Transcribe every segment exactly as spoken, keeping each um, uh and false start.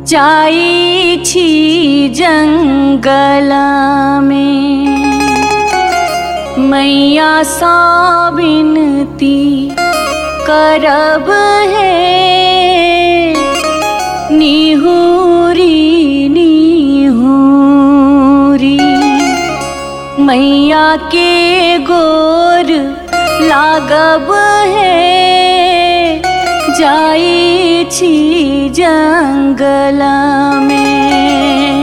जाई छी जंगल में मैया सा विनती करब है निहुरी निहुरी मैया के गोर लागब है जाई छी जंगल में।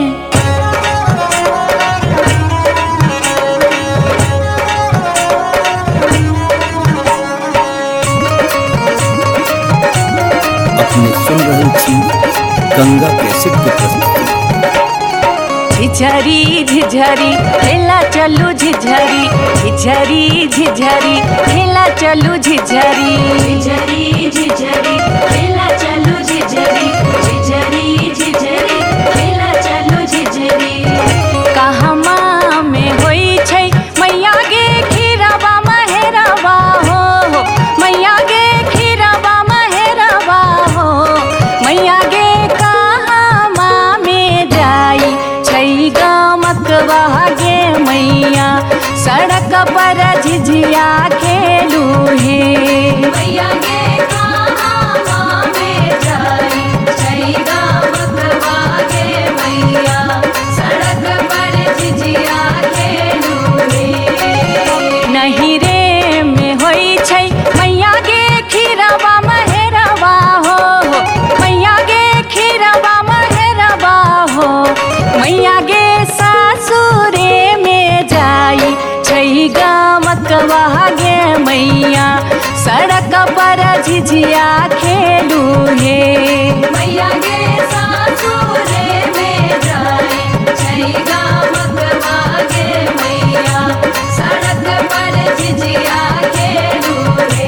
अपने सुन रहे छी गंगा कैसेट की प्रस्तुति। झिझरी झिझरी खेला चलू झिझरी झिझरी झिझरी खेला चलू झिझरी झिझरी झिझरी खेला चलू झिझरी झिझरी झिझरी खेला चलू झिझरी। कहमा में होई छै मैया गे खीरवा महेरवा हो मैया गे खीरवा महेरवा हो मैया गे कहमा में जाई छै गमकवा गे मैया सड़क पर झिझिया खेलू हे मैया गे कहमा में जाई छै गमकवा गे मैया सड़क पर झिझिया खेलू हे। नहीं रे में होई छै मैया गे खीरवा महेरवा हो मैया गे खीरवा महेरवा हो मैया गे सासुरे में जाई छै गमकवा गे मैया सड़क पर झिझिया खेलू हे मैया गे सासुरे में जाई छै गमकवा गे मैया सड़क पर झिझिया खेलू हे।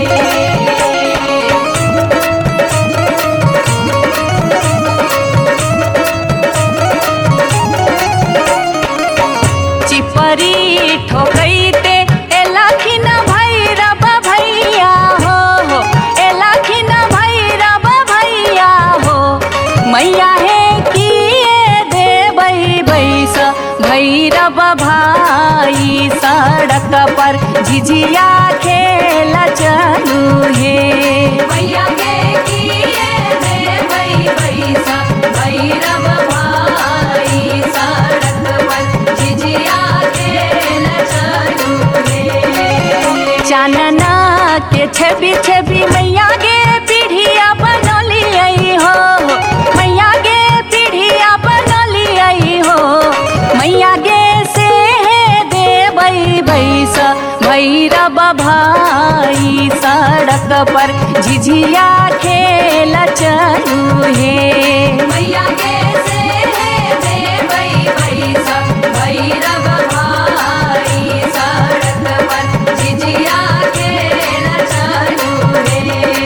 चिपरी ठोकैते एलखिन भैरव भैया हो एलखिन भैरव भैया हो मैया हे किए देबै बैस भैरव भाई सड़क पर झिझिया खेल चलू हे मैया गे किए देबै बैस भैरव भाई सड़क पर झिझिया खेल चलू हे। चानना के छवि छवि मैया गे पीढ़िया बनलियै हो मैया गे पीढ़िया बनलियै हो मैया गे से देबै बैस भैरव भाई सड़क पर झिझिया खेल चलू हे मैया गे से देबै बैस भैरव भाई सड़क पर झिझिया खेल चलू हे।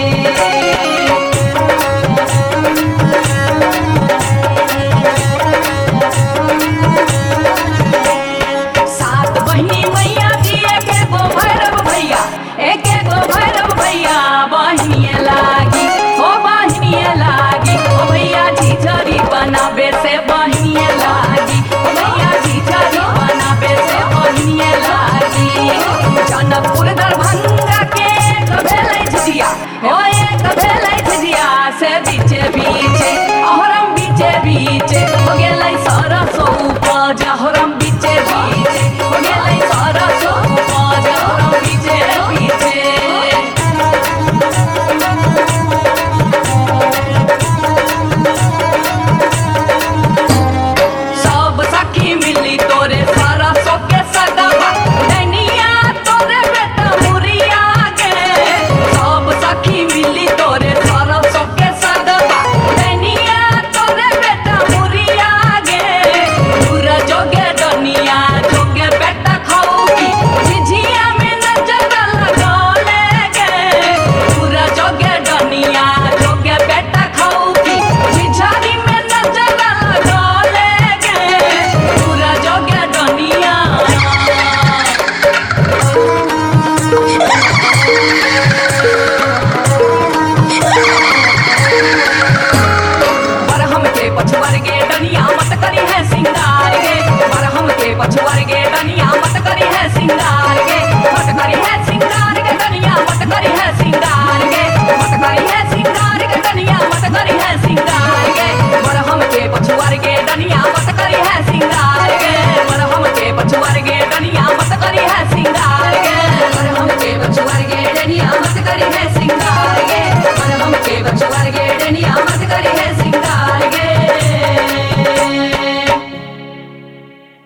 सात बहिनी मैया जी एक गो भैरव भैया एक गो भैरव भैया बहिनिए लागी ओ बहिनिए लागी ओ भैया झिझरी बनाबे से बहिनिए लागी ओ भैया झिझरी बनाबे से बहिनिए लागी। जनकपुर दरभंगा के एक भेलै झिझिया ओ एक भेलै झिझिया से बीचे बीचे अहरम बीचे बीचे हो